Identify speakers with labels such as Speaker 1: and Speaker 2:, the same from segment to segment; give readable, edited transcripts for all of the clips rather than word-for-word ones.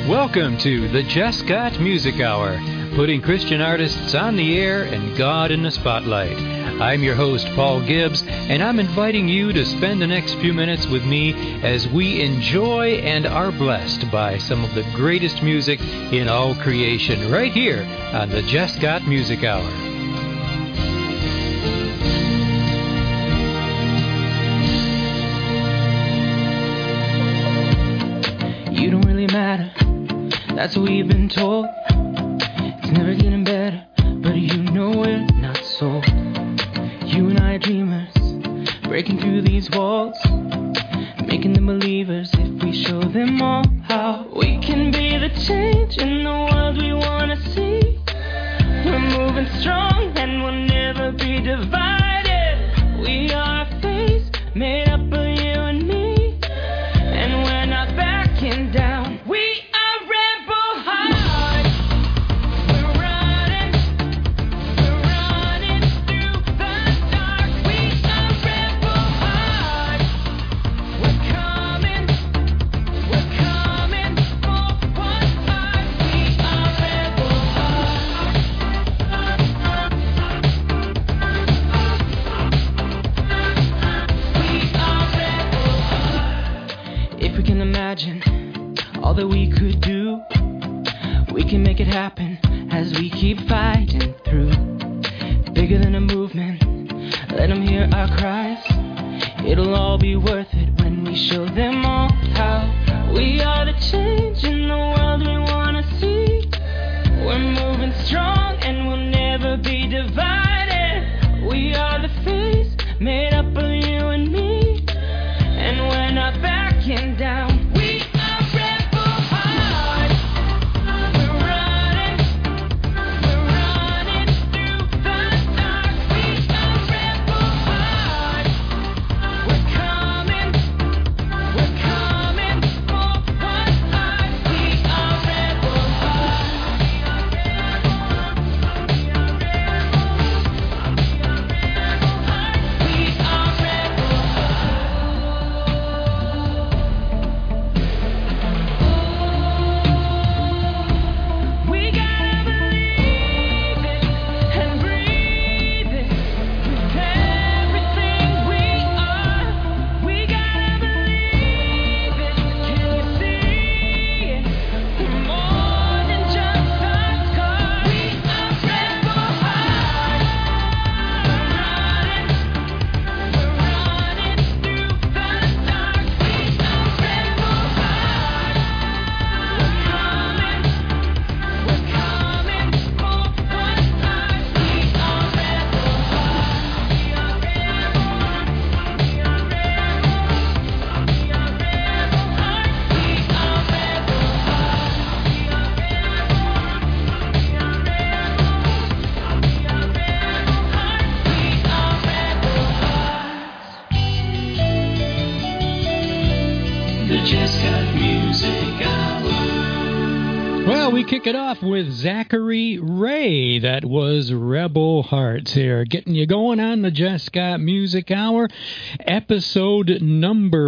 Speaker 1: Welcome to the Jess Scott Music Hour, putting Christian artists on the air and God in the spotlight. I'm your host, Paul Gibbs, and I'm inviting you to spend the next few minutes with me as we enjoy and are blessed by some of the greatest music in all creation right here on the Jess Scott Music Hour.
Speaker 2: You don't really matter, that's what we've been told. It's never getting better, but you know we're not sold. You and I are dreamers, breaking through these walls, making them believers if we show them all how we can be the change in the world we want to see. We're moving strong and we'll never be divided. We are a face made up of you and me, and we're not backing down. We are rebel hearts. We're running through the dark. We are rebel hearts. We're coming for what's ours. We are rebel hearts. We are rebel hearts. If we can imagine all that we could do, we can make it happen as we keep fighting through. Bigger than a movement, let them hear our cries. It'll all be worth it when we show them all how we are the change in the world we want to see. We're moving strong and we'll never be divided. We are the face made up of you and me, and we're not backing down. We are rebel hearts. We're running through the dark. We are rebel hearts. We're coming for what's ours. We are rebel hearts. We are rebel We gotta believe it and breathe it with everything we are. We gotta believe it. Can you see it? We're more than just a scar. We are rebel hearts. We're running through the dark. We are rebel hearts. We're coming for what's ours. We are rebel hearts. We are rebel hearts. We are rebel hearts. We are rebel hearts. The Jess Scott Music Hour.
Speaker 1: Well, we kick it off with Zachary Ray. That was Rebel Hearts here, getting you going on the Jess Scott Music Hour, episode number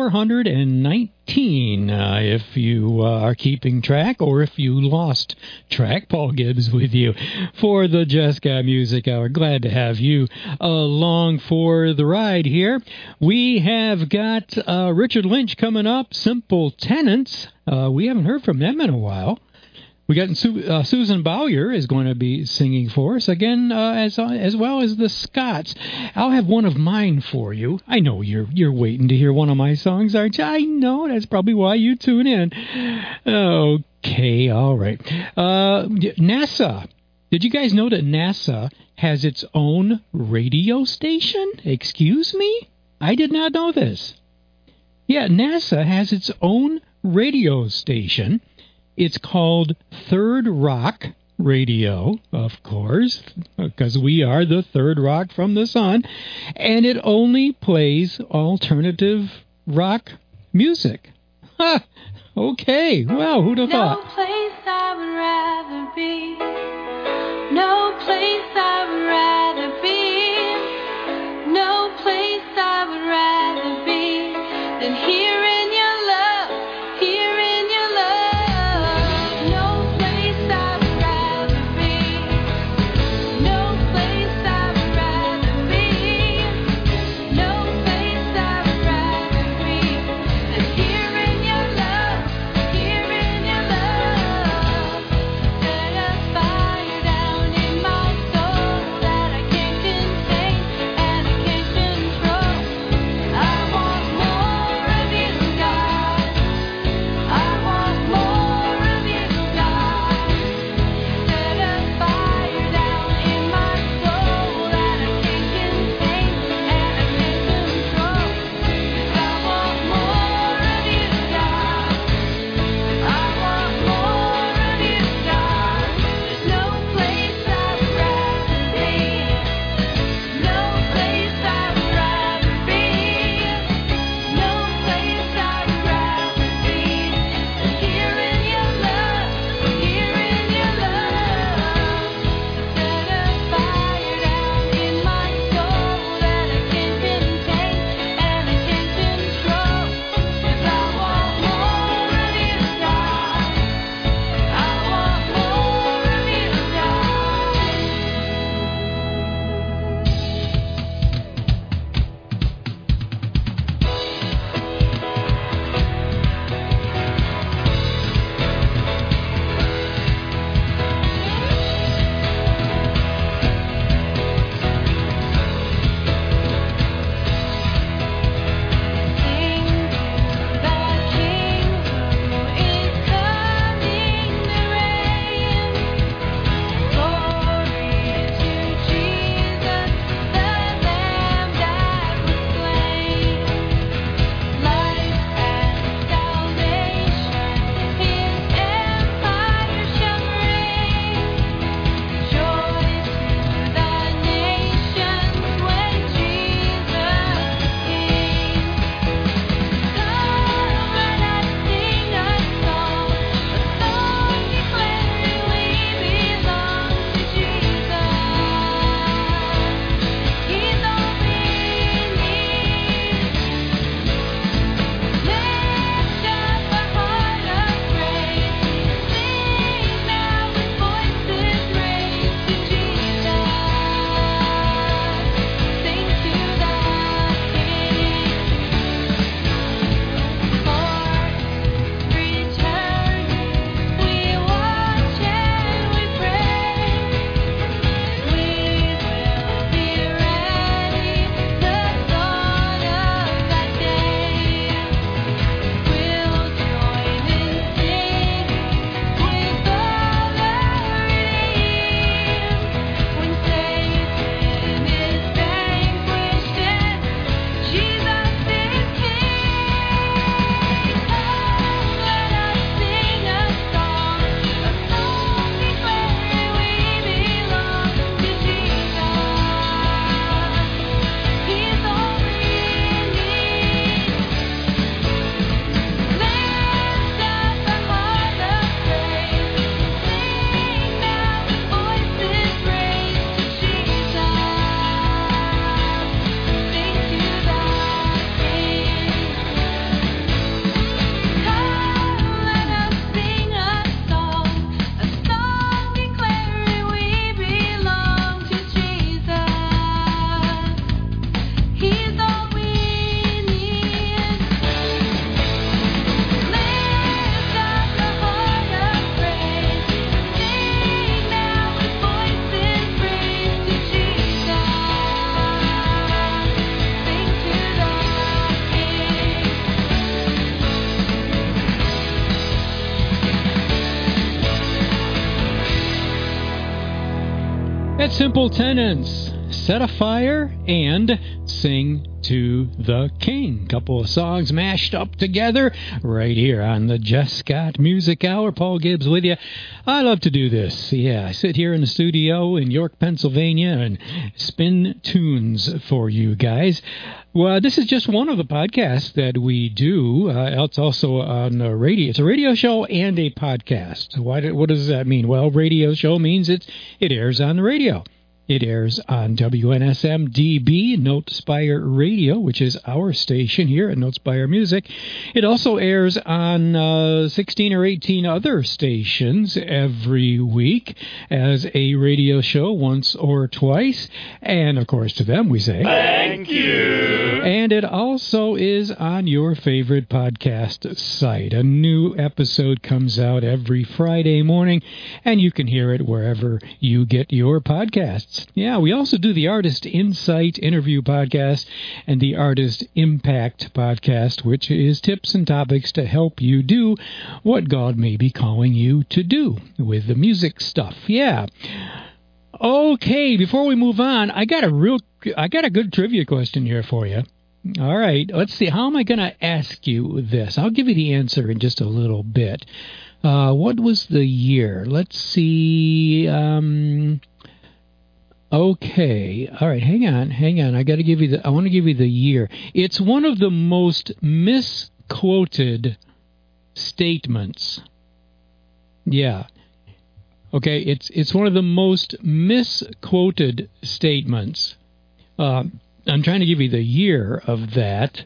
Speaker 1: 419. If you are keeping track, or if you lost track, Paul Gibbs with you for the Jess Scott Music Hour. Glad to have you along for the ride here. We have got Richard Lynch coming up, Simple Tenants. We haven't heard from them in a while. We got Susan Bowyer is going to be singing for us again, as well as the Scotts. I'll have one of mine for you. I know you're waiting to hear one of my songs, aren't you? I know, that's probably why you tune in. Okay, all right. NASA. Did you guys know that NASA has its own radio station? Excuse me? I did not know this. Yeah, NASA has its own radio station. It's called Third Rock Radio, of course, because we are the third rock from the sun, and it only plays alternative rock music. Ha! Okay, well, who'd have thought?
Speaker 3: No place I would rather be. No place I would rather be. No place I would rather be than here in your love, here in your love.
Speaker 1: That's Simple Tenants, Set a Fire, and Sing to the King. Couple of songs mashed up together right here on the Jess Scott Music Hour. Paul Gibbs with you. I love to do this. Yeah, I sit here in the studio in York, Pennsylvania, and spin tunes for you guys. Well, this is just one of the podcasts that we do. It's also on the radio. It's a radio show and a podcast. What does that mean? Well, radio show means it airs on the radio. It airs on WNSM DB, Notespire Radio, which is our station here at Notespire Music. It also airs on 16 or 18 other stations every week as a radio show once or twice. And, of course, to them we say,
Speaker 4: thank you.
Speaker 1: And it also is on your favorite podcast site. A new episode comes out every Friday morning, and you can hear it wherever you get your podcasts. Yeah, we also do the Artist Insight interview podcast and the Artist Impact podcast, which is tips and topics to help you do what God may be calling you to do with the music stuff. Yeah. Okay, before we move on, I got a good trivia question here for you. All right, let's see. How am I going to ask you this? I'll give you the answer in just a little bit. What was the year? Let's see. Okay. All right. Hang on. I want to give you the year. It's one of the most misquoted statements. Yeah. Okay. It's one of the most misquoted statements. I'm trying to give you the year of that.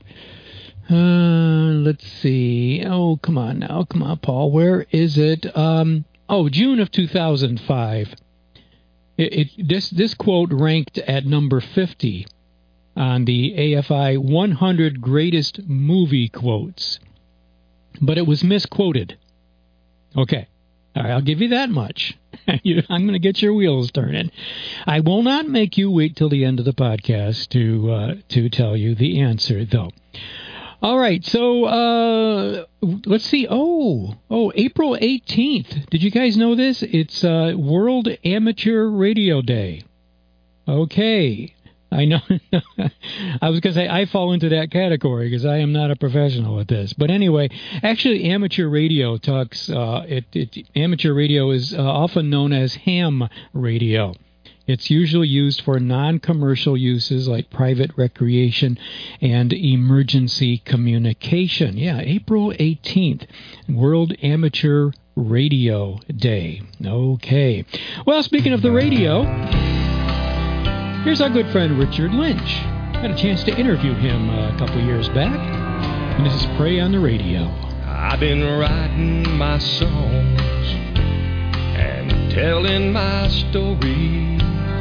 Speaker 1: Let's see. Oh, come on now. Come on, Paul. Where is it? June of 2005. This quote ranked at number 50 on the AFI 100 Greatest Movie Quotes, but it was misquoted. Okay, all right, I'll give you that much. I'm going to get your wheels turning. I will not make you wait till the end of the podcast to tell you the answer, though. All right, so let's see. Oh, April 18th. Did you guys know this? It's World Amateur Radio Day. Okay. I know. I was going to say I fall into that category because I am not a professional at this. But anyway, actually, amateur radio talks. Amateur radio is often known as ham radio. It's usually used for non-commercial uses like private recreation and emergency communication. Yeah, April 18th, World Amateur Radio Day. Okay. Well, speaking of the radio, here's our good friend Richard Lynch. Had a chance to interview him a couple years back, and this is Pray on the Radio.
Speaker 4: I've been writing my songs and telling my stories.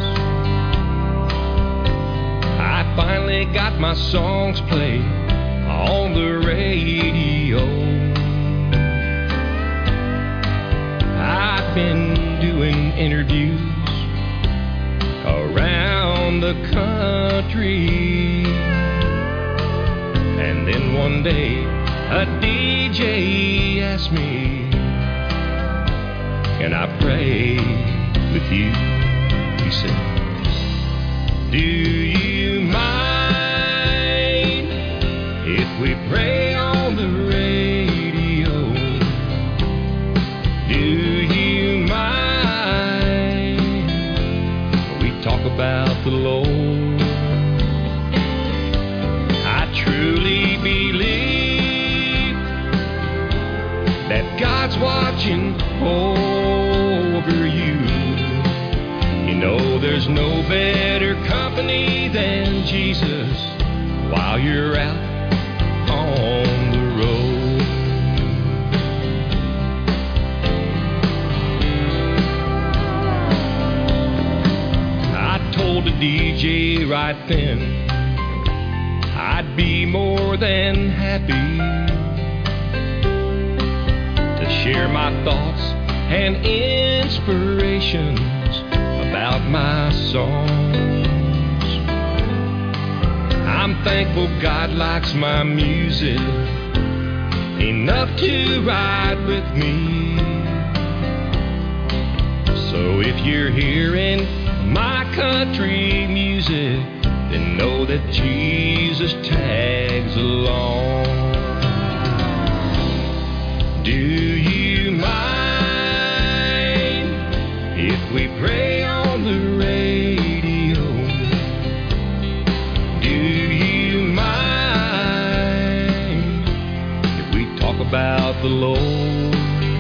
Speaker 4: I finally got my songs played on the radio. I've been doing interviews around the country, and then one day a DJ asked me, can I pray with you? He said, do you mind if we pray on the radio? Do you mind we talk about the Lord? I truly believe that God's watching over you. You know there's no better company than Jesus while you're out on the road. I told the DJ right then I'd be more than happy to share my thoughts and inspirations about my songs. I'm thankful God likes my music enough to ride with me. So if you're hearing my country music, then know that Jesus tags along. Do you mind if we pray on the radio? Do you mind if we talk about the Lord?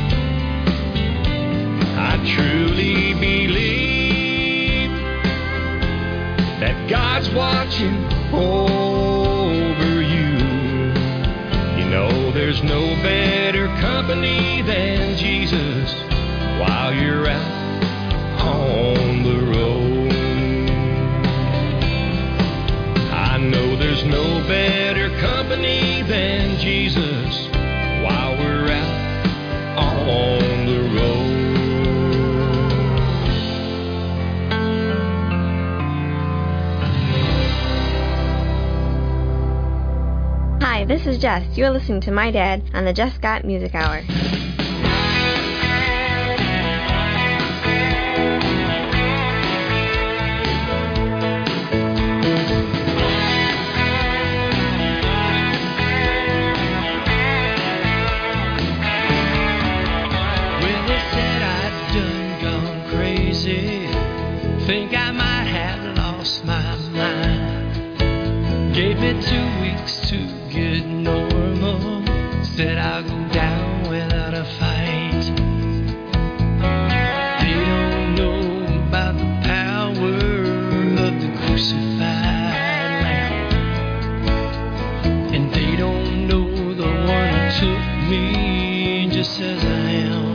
Speaker 4: I truly believe that God's watching over you. You know there's no better company than Jesus while you're out on the road. I know there's no better company than Jesus while we're out on the road.
Speaker 5: Hi, this is Jess. You're listening to my dad on the Jess Scott Music Hour.
Speaker 2: Well, they said I'd done gone crazy. Think I might have lost my mind. Gave me 2 weeks to get normal. Said I'll go down without a fight. They don't know about the power of the crucified Lamb. And they don't know the one who took me just as I am.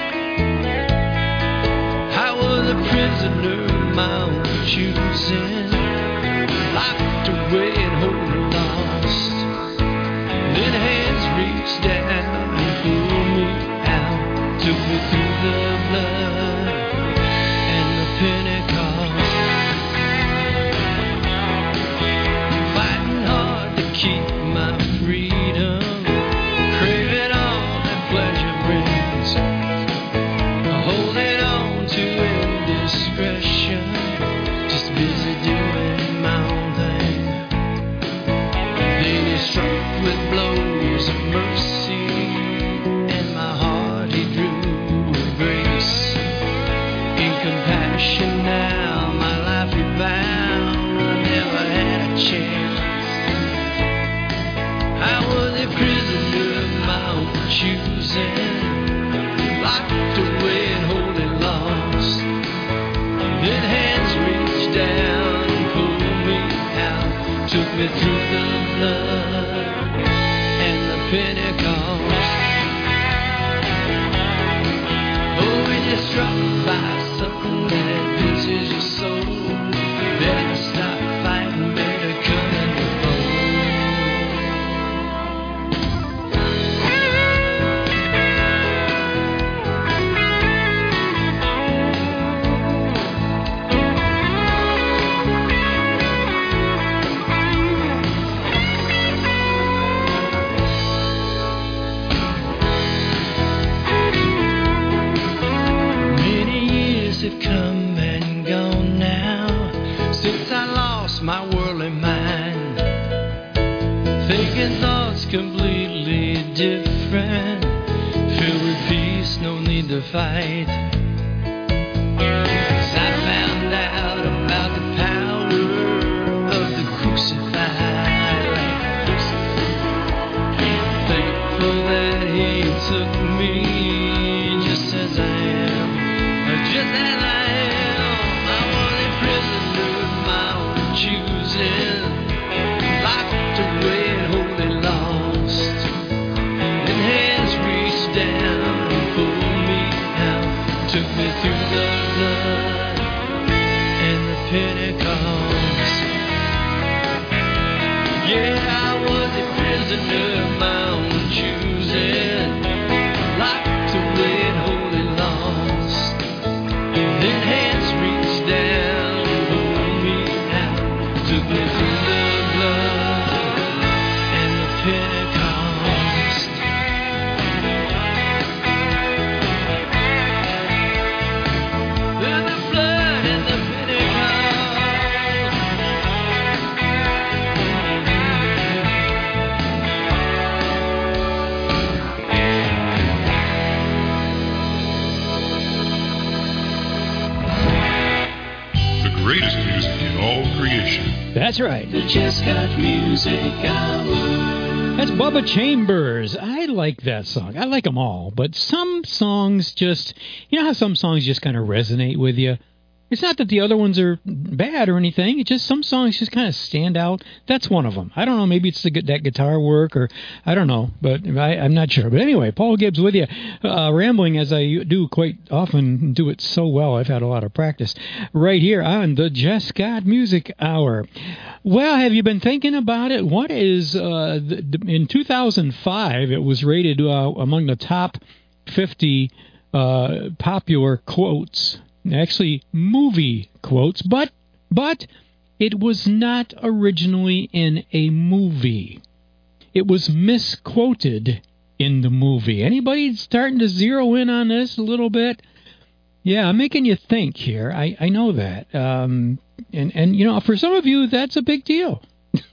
Speaker 2: I was a prisoner of my own choosing, locked away and holding lost. Then hands reached down and pulled me out, took me through the blood and the Pentecost. Fighting hard to keep my freedom, craving all that pleasure brings, holding on to indiscretion, just busy doing my own thing. Then he struck with blows of mercy, and my heart he drew with grace. In compassion now, my life rebound, I never had a chance. I was a prisoner of my own choosing, locked away and holding lost. Then hands reached down and pulled me out, took me through the blood and the Pentecost. Oh, when you're struck by something that pierces your soul, better stop fighting, better come and go. Many years have come and gone now since I lost my worldly mind. Thinking thoughts completely different, filled with peace, no need to fight. 'Cause I found out about the power of the crucified Lamb. Thankful that he took me just as I am, just as I am. I was a prisoner of my own choosing, locked away and wholly lost. And hands reached down and pulled me out, took me through the blood and the Pentecost. Yeah, I was a prisoner of my own choosing, locked
Speaker 4: creation.
Speaker 1: That's right.
Speaker 6: The Jescott Music Hour.
Speaker 1: That's Bubba Chambers. I like that song. I like them all, but some songs just, you know how some songs just kind of resonate with you? It's not that the other ones are bad or anything. It's just some songs just kind of stand out. That's one of them. I don't know. Maybe it's that guitar work, or I don't know, but I'm not sure. But anyway, Paul Gibbs with you, rambling as I do quite often, do it so well. I've had a lot of practice right here on the Jescott Music Hour. Well, have you been thinking about it? What is, in 2005, it was rated among the top 50 popular quotes. Actually, movie quotes, but it was not originally in a movie. It was misquoted in the movie. Anybody starting to zero in on this a little bit? Yeah, I'm making you think here. I know that. And you know, for some of you, that's a big deal.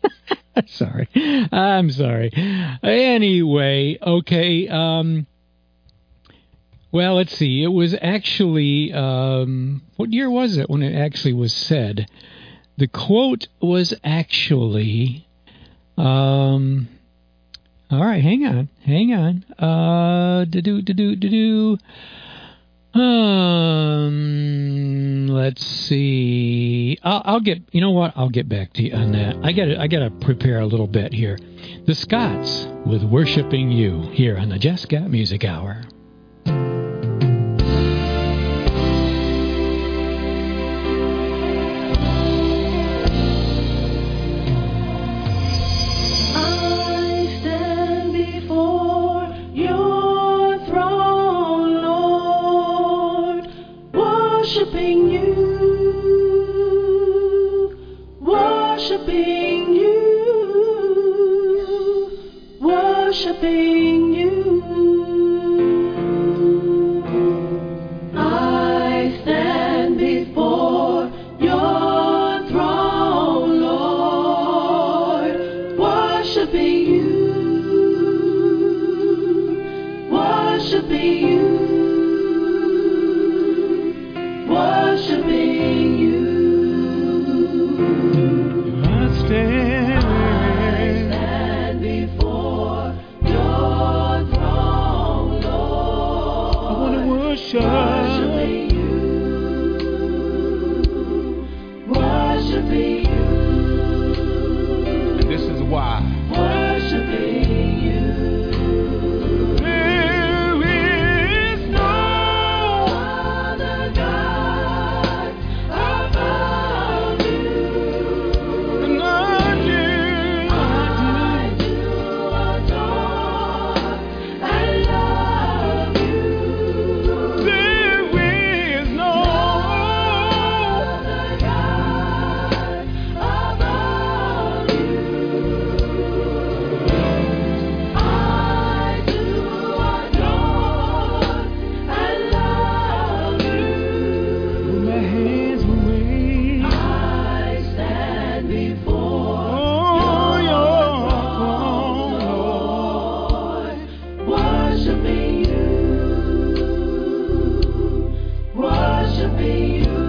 Speaker 1: I'm sorry. Anyway, okay. Well, let's see. It was actually, what year was it when it actually was said? The quote was actually, all right, hang on. Let's see. I'll get, you know what? I'll get back to you on that. I gotta prepare a little bit here. The Scots with Worshipping You here on the Jescott Music Hour.
Speaker 6: Worshipping you. I stand before your throne, Lord, worshipping you, worshipping you, worshipping you. I stand before your throne, Lord. I want to worshiping you, worshiping you.
Speaker 7: And this is why.
Speaker 6: Worshiping you.
Speaker 7: There is no
Speaker 6: other God above you.
Speaker 7: and I do.
Speaker 6: I do adore and love you.
Speaker 7: There is no
Speaker 6: Other God above you. I do adore and love you.
Speaker 7: my hands will wave.
Speaker 6: I stand before
Speaker 7: Oh, your throne,
Speaker 6: Lord, worshiping you, worshiping you,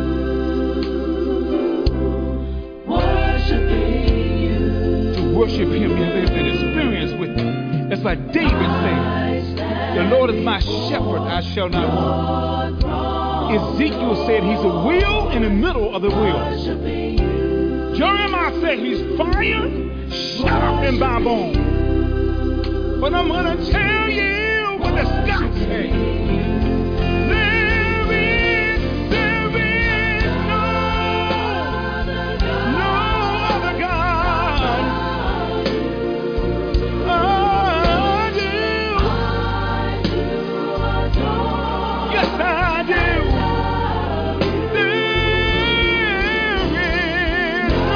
Speaker 6: worshiping you.
Speaker 7: To worship him, you have an experience with him. That's like David said,
Speaker 6: I stand
Speaker 7: the Lord is my shepherd, I shall not want.
Speaker 6: before throne,
Speaker 7: Ezekiel said he's a wheel in the middle of the wheel.
Speaker 6: worshiping you.
Speaker 7: Jeremiah said he's fire, shut up in my bones. But I'm going to tell you what the Scots say. There is no other God. I do. Yes, I do. There is no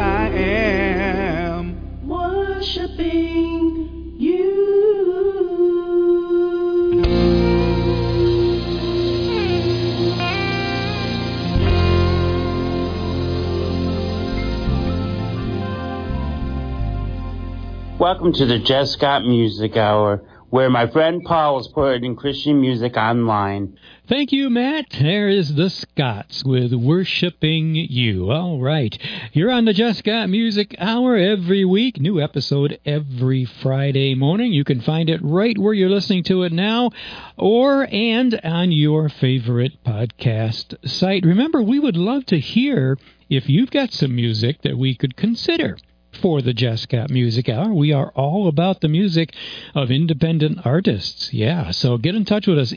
Speaker 7: I am
Speaker 6: worshiping you.
Speaker 8: Welcome to the Jess Scott Music Hour, where my friend Paul is putting Christian music online.
Speaker 1: Thank you, Matt. There is the Scots with Worshiping You. All right. You're on the Jess Scott Music Hour every week. New episode every Friday morning. You can find it right where you're listening to it now and on your favorite podcast site. Remember, we would love to hear if you've got some music that we could consider for the Jess Scott Music Hour. We are all about the music of independent artists. Yeah, so get in touch with us,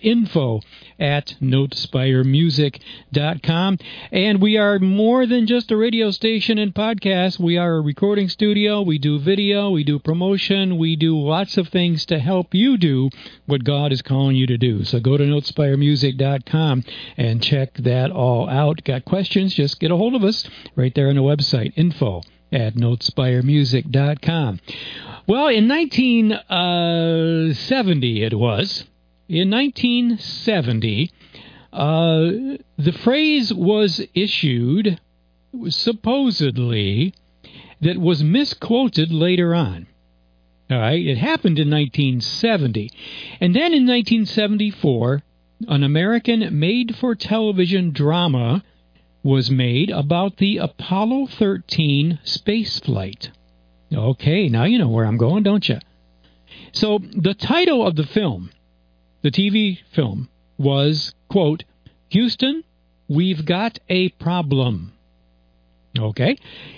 Speaker 1: info@notespiremusic.com. And we are more than just a radio station and podcast. We are a recording studio. We do video. We do promotion. We do lots of things to help you do what God is calling you to do. So go to notespiremusic.com and check that all out. Got questions? Just get a hold of us right there on the website, info@notespiremusic.com. Well, in 1970 it was. In 1970, the phrase was issued, supposedly, that was misquoted later on. All right, it happened in 1970. And then in 1974, an American made-for-television drama was made about the Apollo 13 space flight. Okay, now you know where I'm going, don't you? So the title of the film, the TV film, was, quote, Houston, we've got a problem. Okay,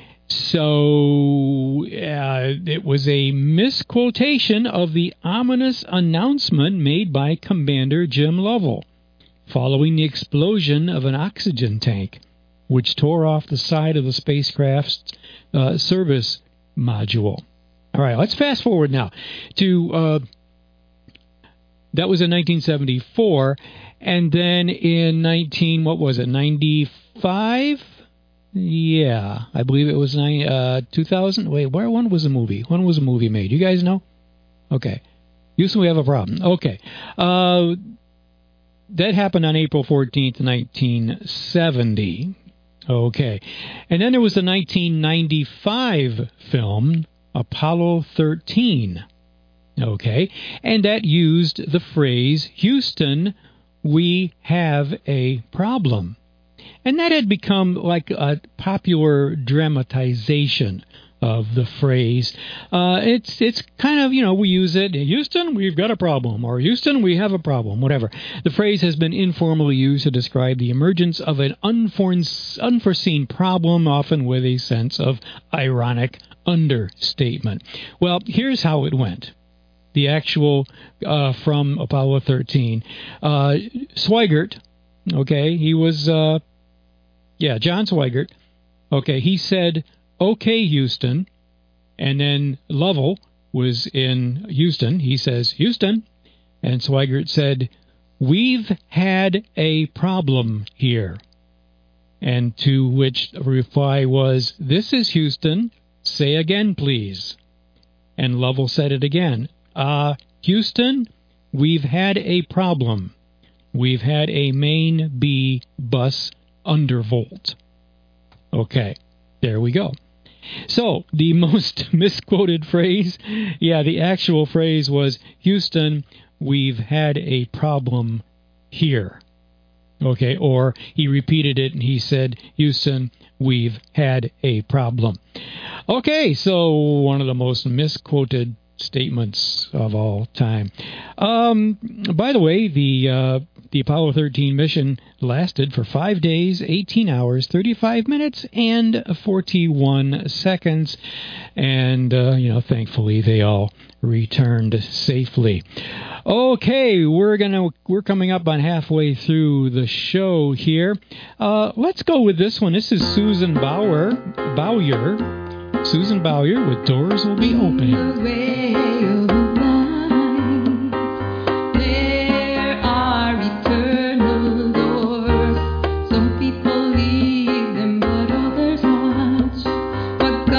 Speaker 1: so it was a misquotation of the ominous announcement made by Commander Jim Lovell following the explosion of an oxygen tank, which tore off the side of the spacecraft's service module. All right, let's fast forward now to, that was in 1974, and then in 95? Yeah, I believe it was 2000. Wait, when was the movie? When was the movie made? You guys know? Okay. Houston, we have a problem. Okay. That happened on April 14th, 1970. Okay. And then there was the 1995 film, Apollo 13. Okay. And that used the phrase, Houston, we have a problem. And that had become like a popular dramatization of the phrase. It's kind of, we use it, Houston, we've got a problem, or Houston, we have a problem, whatever. The phrase has been informally used to describe the emergence of an unforeseen problem, often with a sense of ironic understatement. Well, here's how it went. The actual from Apollo 13. Swigert, okay, he was, John Swigert, okay, he said, okay, Houston, and then Lovell was in Houston. He says, Houston, and Swigert said, we've had a problem here. And to which the reply was, this is Houston, say again, please. And Lovell said it again, Houston, we've had a problem. We've had a main B bus undervolt. Okay, there we go. So, the most misquoted phrase, the actual phrase was, Houston, we've had a problem here. Okay, or he repeated it and he said, Houston, we've had a problem. Okay, so one of the most misquoted statements of all time. By the way, the Apollo 13 mission lasted for 5 days, 18 hours, 35 minutes, and 41 seconds. And, thankfully they all returned safely. Okay, we're coming up on halfway through the show here. Let's go with this one. This is Susan Bowyer. Susan Bowyer with Doors Will Be Opening.
Speaker 9: Some people leave them, but others watch what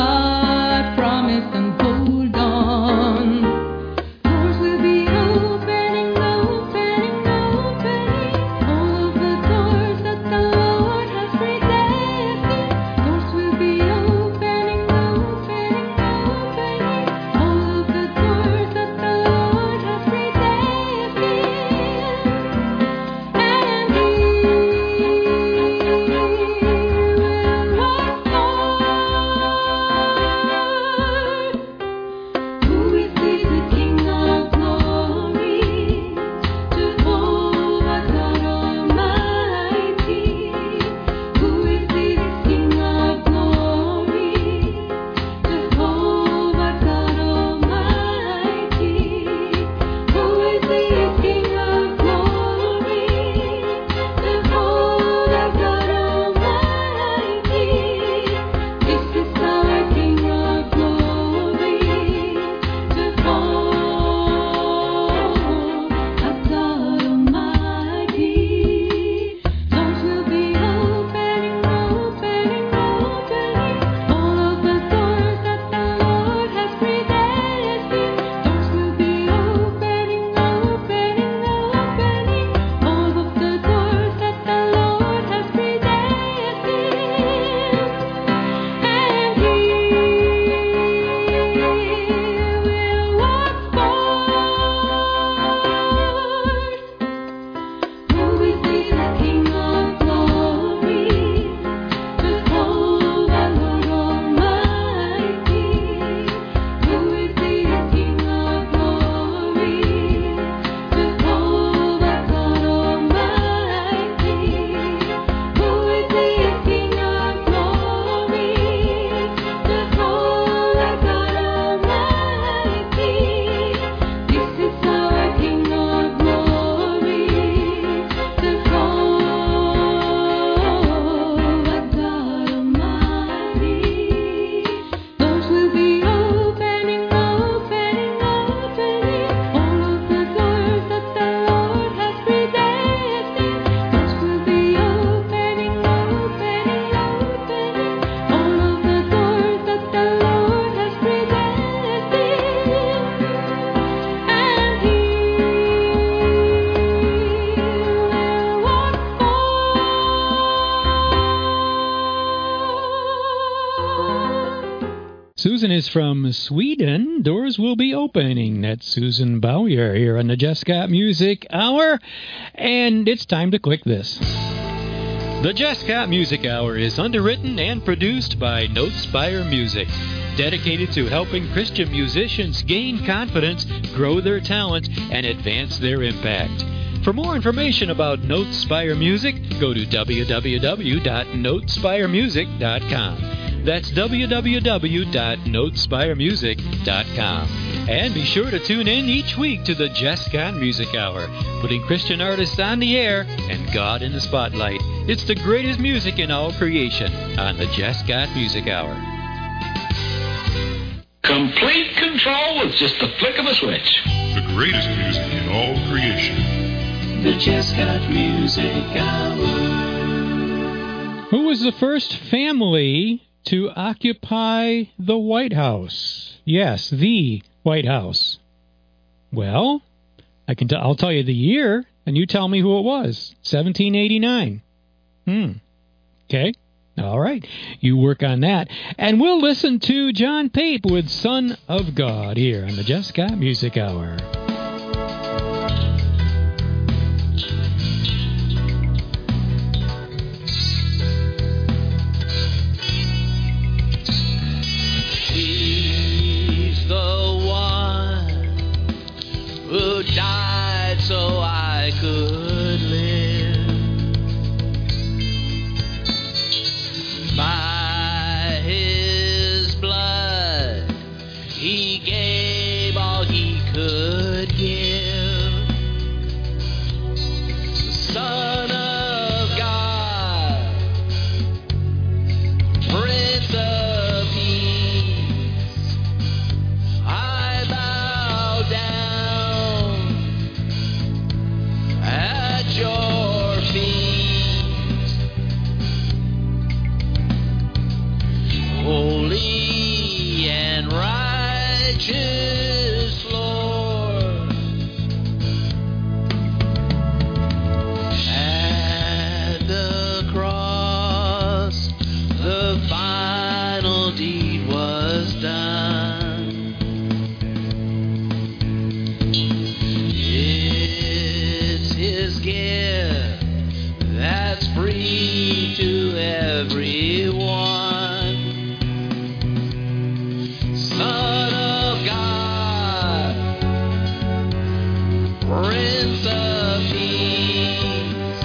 Speaker 1: Susan is from Sweden. Doors will be opening. That's Susan Bowyer here on the Just Scott Music Hour. And it's time to click this. The Just Scott Music Hour is underwritten and produced by Notespire Music, dedicated to helping Christian musicians gain confidence, grow their talent, and advance their impact. For more information about Notespire Music, go to www.notespiremusic.com. That's www.notespiremusic.com. And be sure to tune in each week to the Just Scott Music Hour, putting Christian artists on the air and God in the spotlight. It's the greatest music in all creation on the Just Scott Music Hour.
Speaker 9: Complete control with just the flick of a switch.
Speaker 10: The greatest music in all creation.
Speaker 6: The Just Scott Music Hour.
Speaker 1: Who was the first family to occupy the White House? Yes, the White House. Well, I'll tell you the year, and you tell me who it was. 1789. Okay. All right. You work on that. And we'll listen to John Pape with Son of God here on the Just Scott Music Hour.
Speaker 2: Who died so I could live. By his blood, he gave all he could give. The Son of God, Prince of Peace, I bow down at your feet, holy and righteous Lord. At the cross, the final deed was done. His gift that's free to everyone. Son of God, Prince of Peace,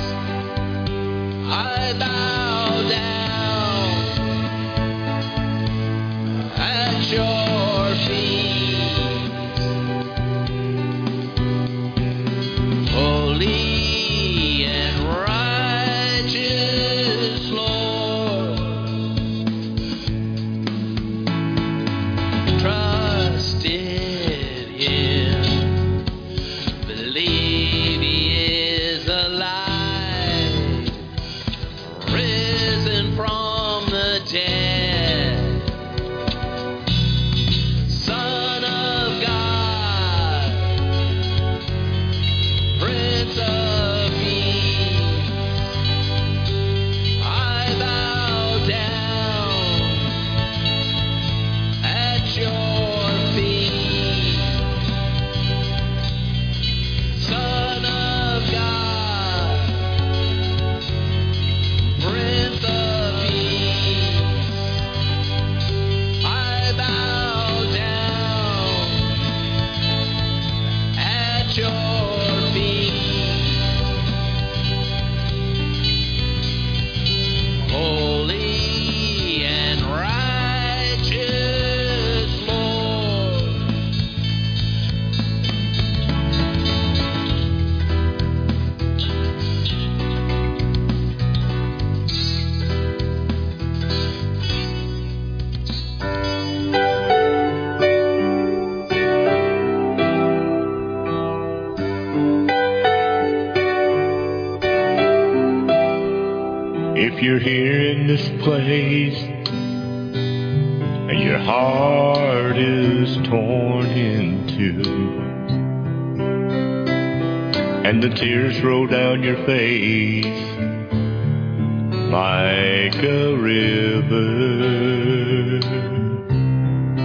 Speaker 2: I bow down at your feet, holy and righteous Lord. Trusted Him, believe He is alive, risen from the dead. Son of God, Prince of Peace, I bow down at your feet. Son of God, Prince of Peace, I bow down at your feet, holy and righteous Lord.
Speaker 4: If you're here in this place and your heart is torn in two, and the tears roll down your face like a river,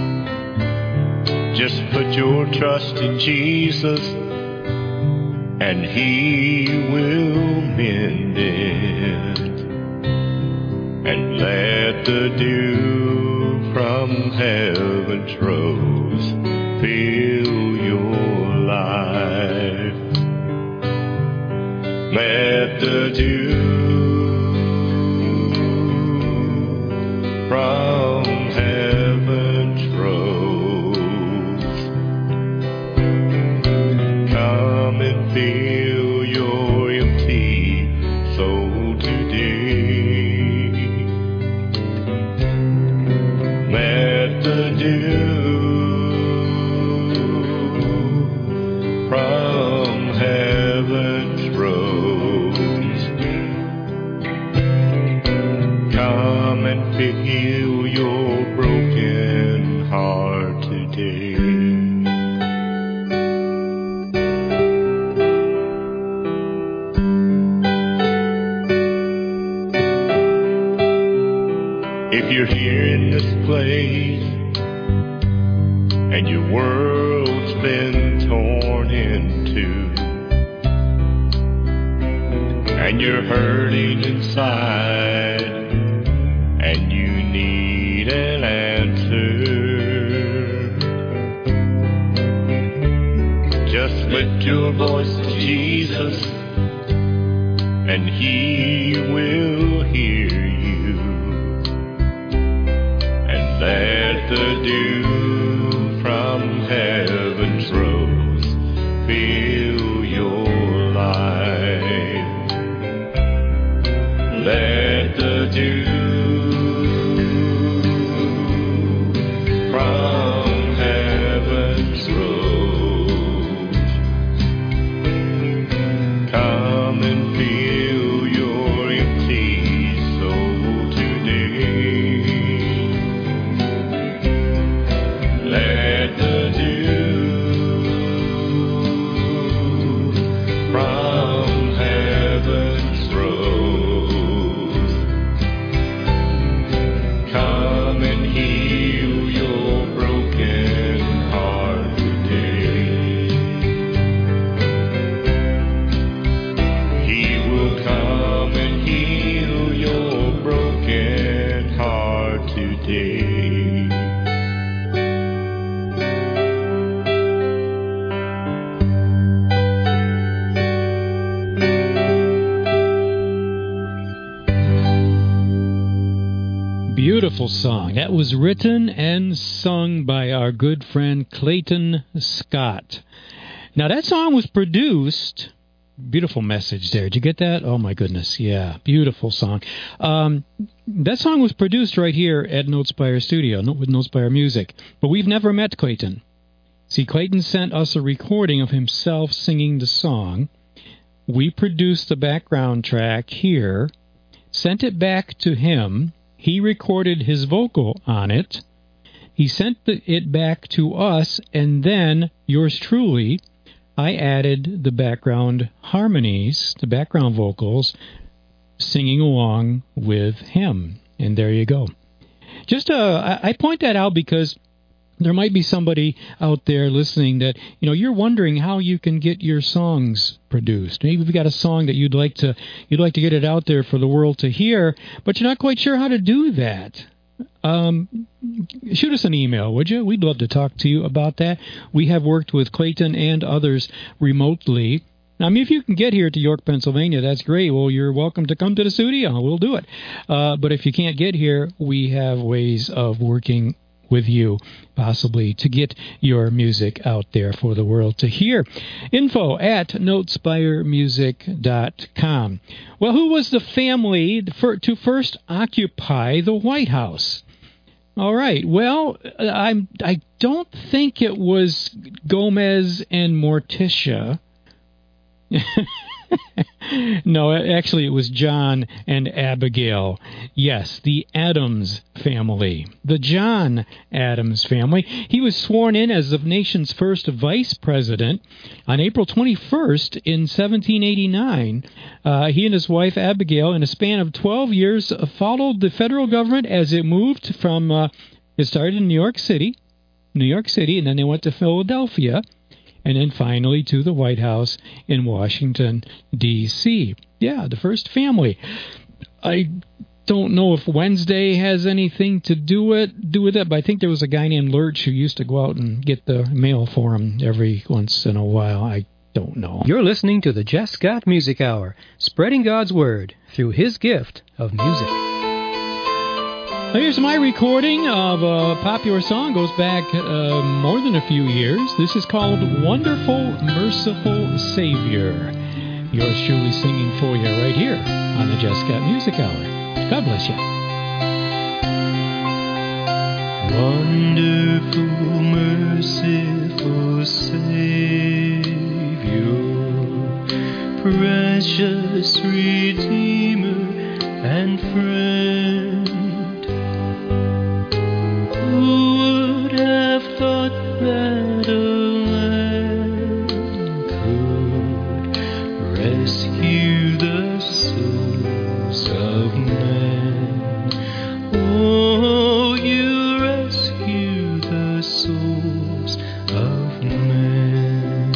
Speaker 4: your trust in Jesus, and He will mend it. And let the dew from heaven's rose fill your life. Let the dew from heaven's rose come and fill your empty soul today. Let the dew from heaven's rose come and fill your broken heart today. If you're here in this place and your world's been torn in two, and you're hurting inside, and you need an answer, just lift your voice to Jesus, and He will hear you. And let the dew from heaven's rose fill your life. Let the dew from heaven's rose come and fill your empty soul today. Let the dew from heaven's rose come and heal your broken heart today. He will come and heal your broken heart today.
Speaker 1: Beautiful song. That was written and sung by our good friend Clayton Scott. Now, that song was produced. Beautiful message there. Did you get that? Oh, my goodness. Yeah, beautiful song. That song was produced right here at Notespire Studio with Notespire Music. But we've never met Clayton. See, Clayton sent us a recording of himself singing the song. We produced the background track here, sent it back to him. He recorded his vocal on it. He sent it back to us, and then, yours truly, I added the background harmonies, the background vocals, singing along with him. And there you go. Just I point that out because there might be somebody out there listening that, you're wondering how you can get your songs produced. Maybe you've got a song that you'd like to get it out there for the world to hear, but you're not quite sure how to do that. Shoot us an email, would you? We'd love to talk to you about that. We have worked with Clayton and others remotely. I mean, if you can get here to York, Pennsylvania, that's great. Well, you're welcome to come to the studio. We'll do it. But if you can't get here, we have ways of working with you, possibly, to get your music out there for the world to hear. info@notespiremusic.com. Well, who was the family to first occupy the White House? All right. Well, I don't think it was Gomez and Morticia. No, actually, it was John and Abigail. Yes, the Adams family. The John Adams family. He was sworn in as the nation's first vice president on April 21st in 1789. He and his wife, Abigail, in a span of 12 years, followed the federal government as it moved from, it started in New York City, New York City, and then they went to Philadelphia, and then finally to the White House in Washington, D.C. Yeah, the first family. I don't know if Wednesday has anything to do with it, but I think there was a guy named Lurch who used to go out and get the mail for him every once in a while. I don't know.
Speaker 11: You're listening to the Jess Scott Music Hour, spreading God's Word through His gift of music.
Speaker 1: Here's my recording of a popular song. Goes back more than a few years. This is called Wonderful, Merciful Savior. Yours truly singing for you right here on the Jess Scott Music Hour. God bless you.
Speaker 4: Wonderful, merciful Savior, precious Redeemer and friend, who would have thought that a lamb could rescue the souls of men? Oh, you rescue the souls of men.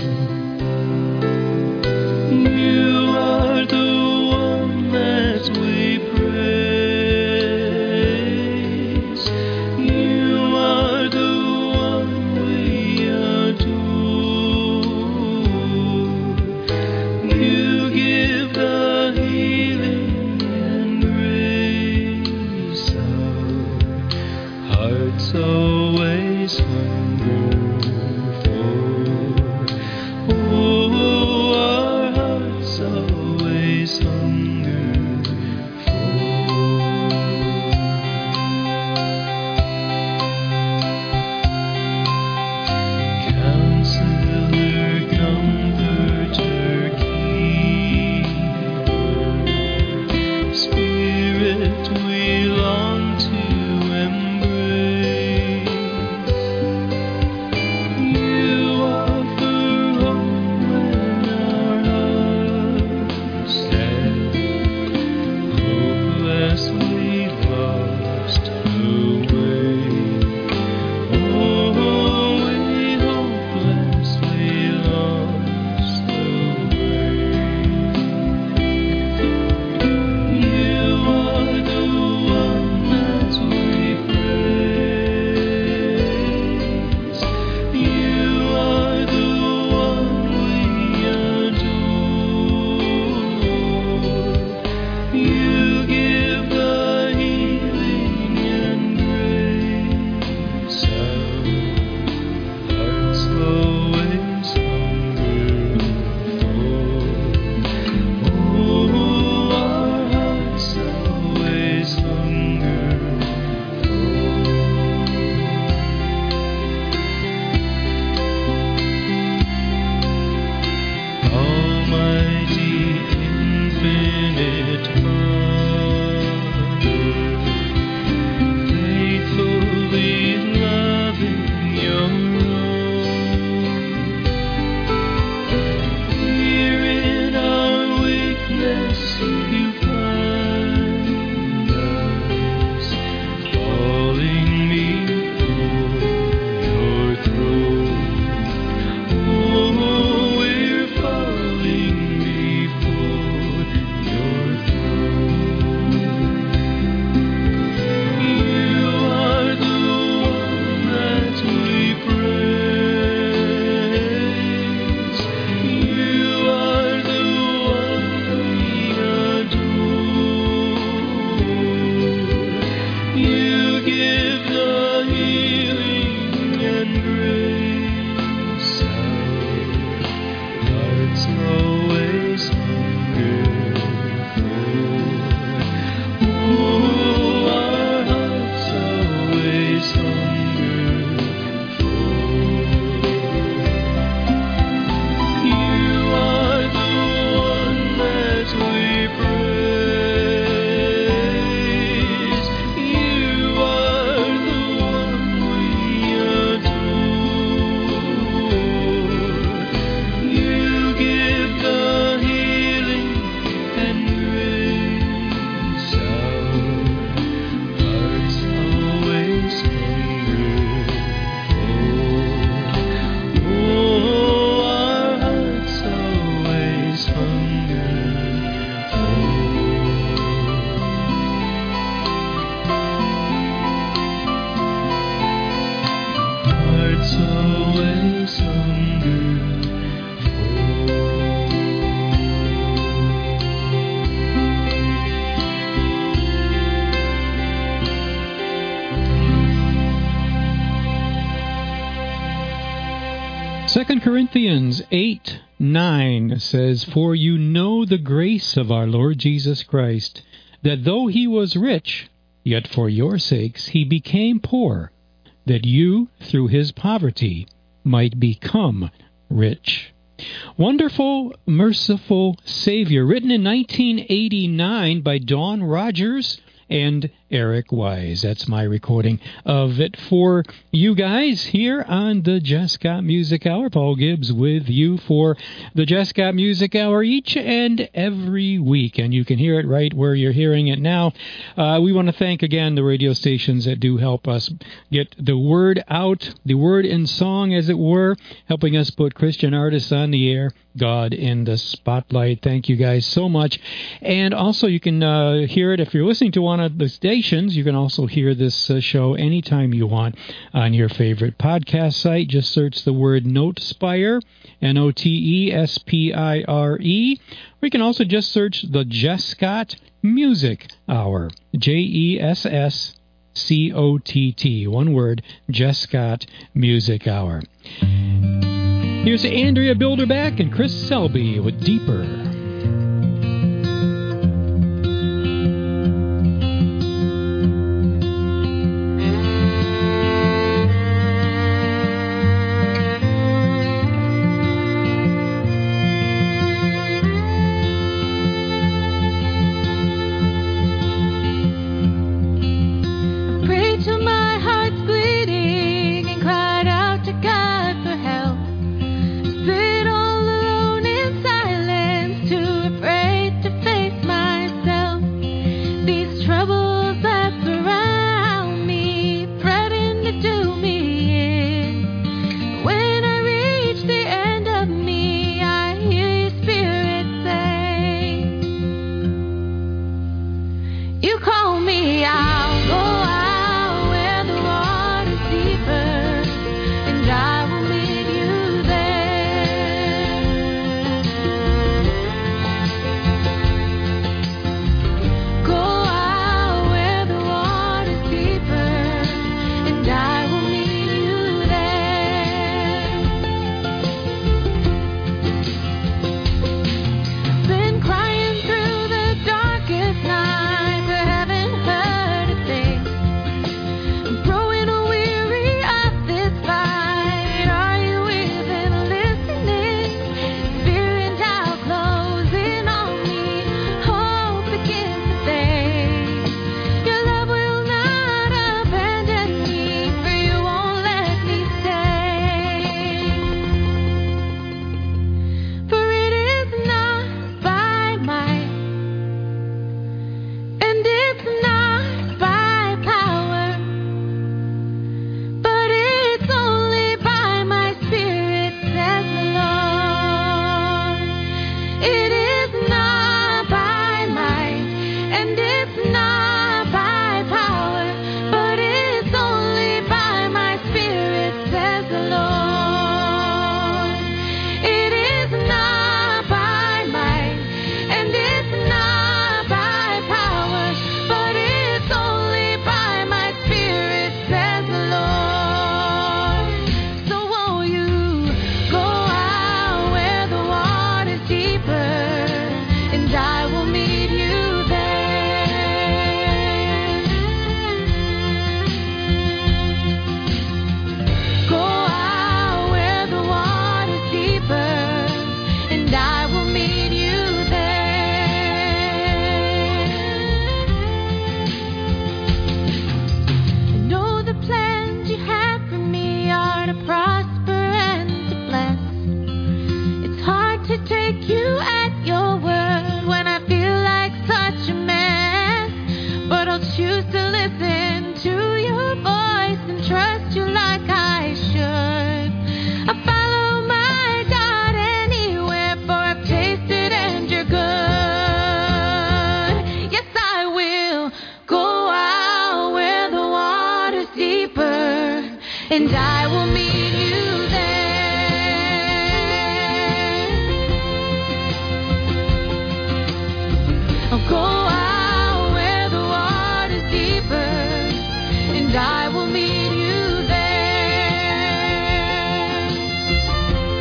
Speaker 4: You are the one that we praise. You are the one we adore. You give the healing and grace. Our hearts always hunger for. Oh, our hearts always hunger for. Counselor, comforter, keeper, Spirit we long to embrace.
Speaker 1: 2 Corinthians 8:9 says, "For you know the grace of our Lord Jesus Christ, that though he was rich, yet for your sakes he became poor, that you, through his poverty, might become rich." Wonderful, Merciful Savior, written in 1989 by Dawn Rogers and Eric Wise. That's my recording of it for you guys here on the Just Scott Music Hour. Paul Gibbs with you for the Just Scott Music Hour each and every week, and you can hear it right where you're hearing it now. We want to thank again the radio stations that do help us get the word out, the word in song, as it were, helping us put Christian artists on the air, God in the spotlight. Thank you guys so much. And also you can hear it if you're listening to one of the stations. You can also hear this show anytime you want on your favorite podcast site. Just search the word Notespire, Notespire. Or you can also just search the Just Scott Music Hour, JESSCOTT, one word, Just Scott Music Hour. Here's Andrea Bilderback and Chris Selby with Deeper.
Speaker 3: And I will meet you there. I'll go out where the water's deeper, and I will meet you there.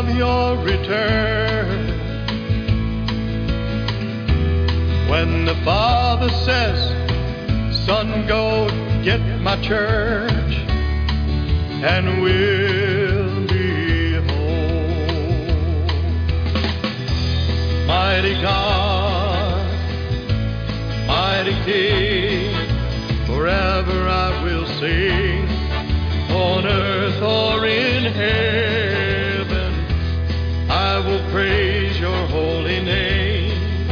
Speaker 12: of your return, when the Father says, Son, go get my church, and we'll be whole. Mighty God, mighty King, forever I will sing, on earth or in heaven, I will praise your holy name.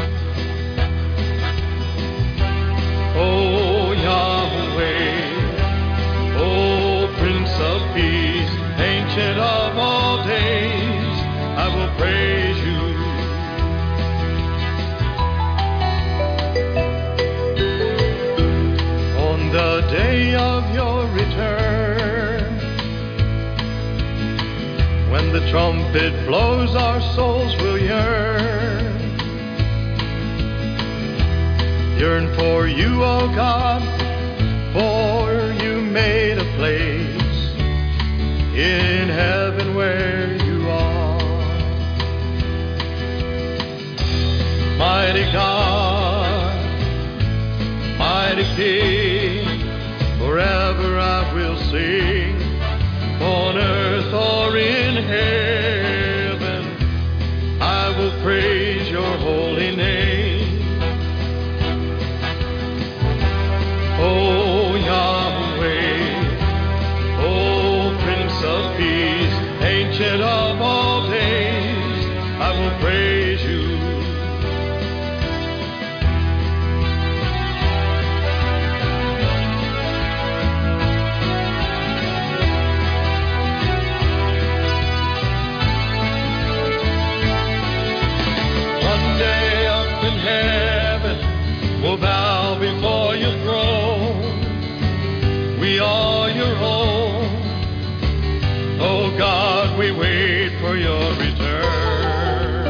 Speaker 12: Oh Yahweh, oh Prince of Peace, Ancient of all days, I will praise you. On the day of your return, when the trumpet blows, our souls will yearn. Yearn for you, O God, for you made a place in heaven where you are. Mighty God, mighty King, forever I will sing, on earth or in heaven, I will praise your holy name. Oh Yahweh, oh Prince of Peace, Ancient of all days, I will praise you. One day up in heaven, we'll bow before your throne. We are your own. Oh God, we wait for your return.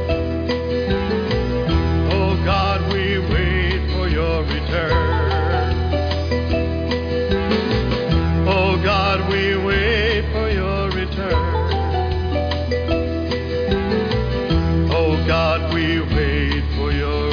Speaker 12: Oh God, we wait for your return. Oh God, we wait for your return. Oh God, we wait for your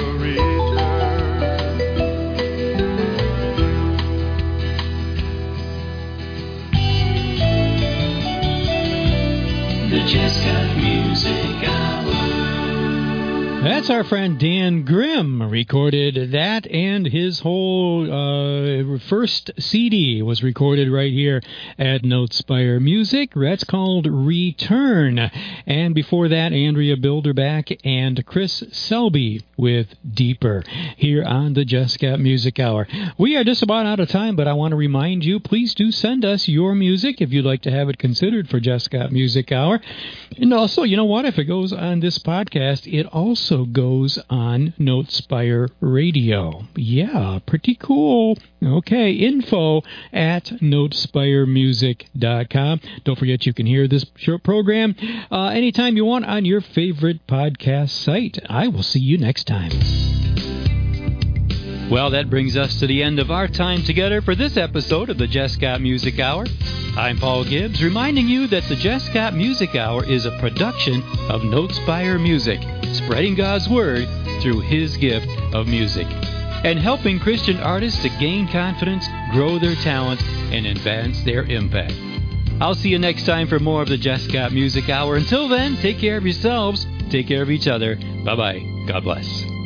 Speaker 6: Just Got Music Hour.
Speaker 1: That's our friend Dan Grimm recorded that, and his whole first CD was recorded right here at Notespire Music. That's called Return. And before that, Andrea Bilderback and Chris Selby with Deeper here on the Just Got Music Hour. We are just about out of time, but I want to remind you, please do send us your music if you'd like to have it considered for Just Got Music Hour. And also, you know what? If it goes on this podcast, it also goes on Notespire Radio. Yeah, pretty cool. Okay, info at notespiremusic.com. Don't forget you can hear this short program anytime you want on your favorite podcast site. I will see you next time. Well, that brings us to the end of our time together for this episode of the Just Got Music Hour. I'm Paul Gibbs, reminding you that the Just Got Music Hour is a production of Notespire Music, spreading God's Word through His gift of music, and helping Christian artists to gain confidence, grow their talent, and advance their impact. I'll see you next time for more of the Just Got Music Hour. Until then, take care of yourselves, take care of each other. Bye-bye. God bless.